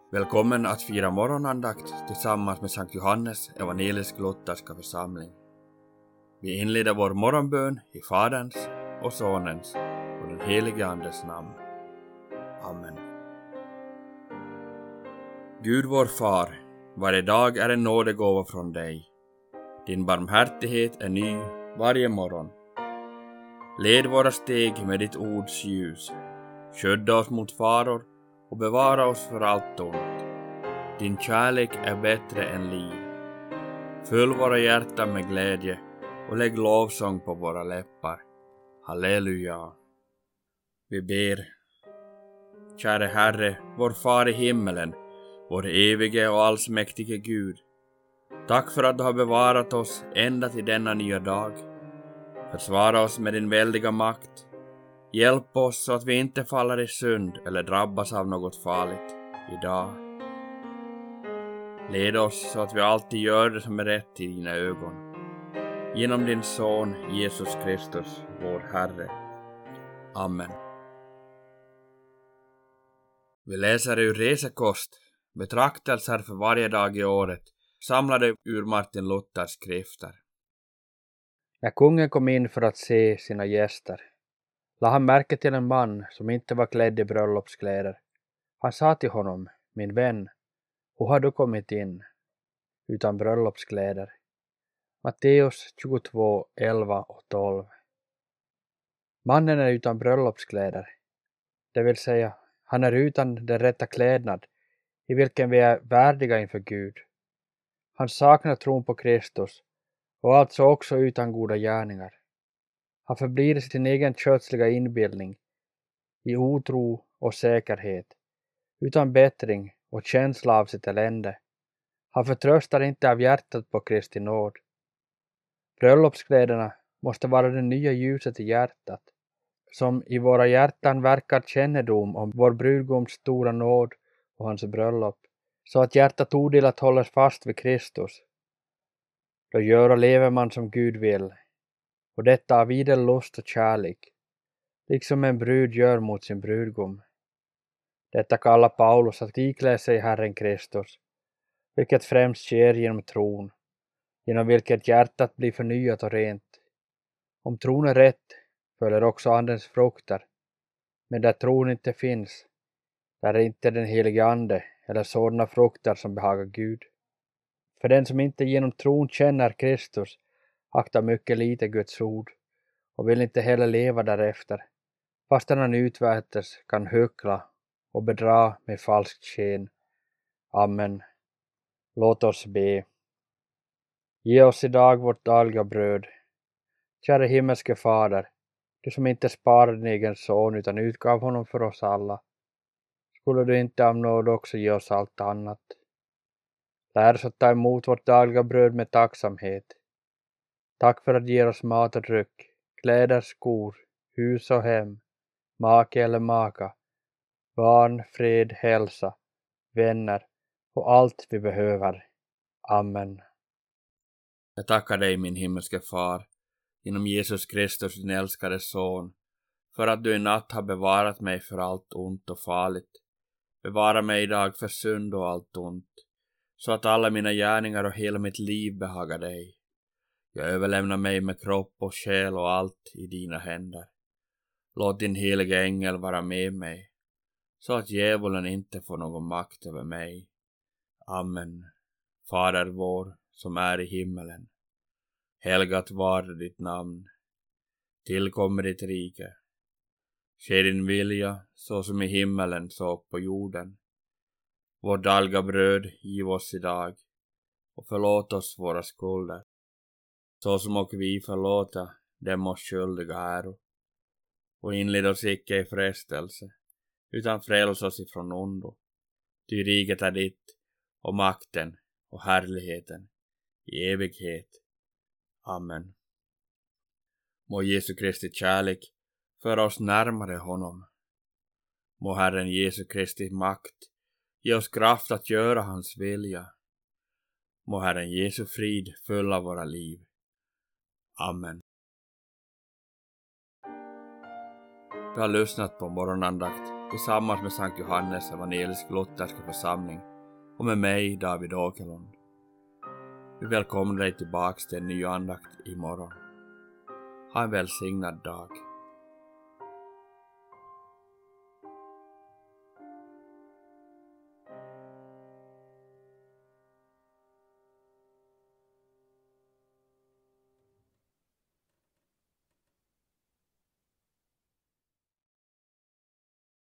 Välkommen att fira morgonandakt tillsammans med Sankt Johannes evangelisk-lutherska församling. Vi inleder vår morgonbön i Faderns och Sonens och den helige Andes namn. Amen. Gud vår far, varje dag är en nådegåva från dig. Din barmhärtighet är ny varje morgon. Led våra steg med ditt ords ljus. Skydda oss mot faror och bevara oss för allt ont. Din kärlek är bättre än liv. Fyll våra hjärtan med glädje och lägg lovsång på våra läppar. Halleluja. Vi ber. Käre Herre, vår far i himmelen, vår evige och allsmäktige Gud. Tack för att du har bevarat oss ända till denna nya dag. Försvara oss med din väldiga makt. Hjälp oss så att vi inte faller i synd eller drabbas av något farligt idag. Led oss så att vi alltid gör det som är rätt i dina ögon. Genom din son Jesus Kristus, vår Herre. Amen. Vi läser ur Resekost, betraktelser för varje dag i året, samlade ur Martin Luthers skrifter. När kungen kom in för att se sina gäster, lade han märke till en man som inte var klädd i bröllopskläder. Han sa till honom, min vän, hur har du kommit in utan bröllopskläder? Matteus 22, 11 och 12. Mannen är utan bröllopskläder, det vill säga han är utan den rätta klädnad i vilken vi är värdiga inför Gud. Han saknar tron på Kristus och alltså också utan goda gärningar. Han förblir i sin egen kötsliga inbildning, i otro och säkerhet, utan bättring och känsla av sitt elände. Han förtröstar inte av hjärtat på Kristi nåd. Bröllopskläderna måste vara det nya ljuset i hjärtat, som i våra hjärtan verkar kännedom om vår brudgums stora nåd och hans bröllop, så att hjärtat odelat hålls fast vid Kristus. Då gör och lever man som Gud vill, och detta av idel lust och kärlek, liksom en brud gör mot sin brudgum. Detta kallar Paulus att iklä sig Herren Kristus, vilket främst sker genom tron, genom vilket hjärtat blir förnyat och rent. Om tron är rätt följer också andens frukter, men där tron inte finns, där är inte den helige ande eller sådana frukter som behagar Gud. För den som inte genom tron känner Kristus aktar mycket lite Guds ord och vill inte heller leva därefter, fastän han utvärtes kan hyckla och bedra med falskt sken. Amen. Låt oss be. Ge oss idag vårt dagliga bröd. Käre himmelske Fader, du som inte sparade din egen son utan utgav honom för oss alla, skulle du inte av nåd också ge oss allt annat? Lär oss att ta emot vårt dagliga bröd med tacksamhet. Tack för att ge oss mat och dryck, kläder, skor, hus och hem, make eller maka, barn, fred, hälsa, vänner och allt vi behöver. Amen. Jag tackar dig, min himmelske far, genom Jesus Kristus, din älskade son, för att du i natt har bevarat mig för allt ont och farligt. Bevara mig idag för synd och allt ont, så att alla mina gärningar och hela mitt liv behagar dig. Jag överlämnar mig med kropp och själ och allt i dina händer. Låt din heliga ängel vara med mig, så att djävulen inte får någon makt över mig. Amen. Fader vår, som är i himmelen. Helgat var ditt namn. Tillkommer ditt rike. Ske din vilja, så som i himmelen så på jorden. Vår dagliga bröd giv oss idag, och förlåt oss våra skulder, så som och vi förlåta dem oss skyldiga äro. Och inled oss icke i frestelse, utan fräls oss ifrån ondo. Ty riket är ditt, och makten och härligheten i evighet. Amen. Må Jesu Kristi kärlek föra oss närmare honom. Må Herren Jesu Kristi makt ge oss kraft att göra hans vilja. Må Herren Jesu frid fylla våra liv. Amen. Du har lyssnat på morgonandakt tillsammans med Sankt Johannes evangelisk-lutherska församling och med mig, David Åkerlund. Vi välkomnar dig tillbaks till en ny andakt imorgon. Ha en välsignad dag.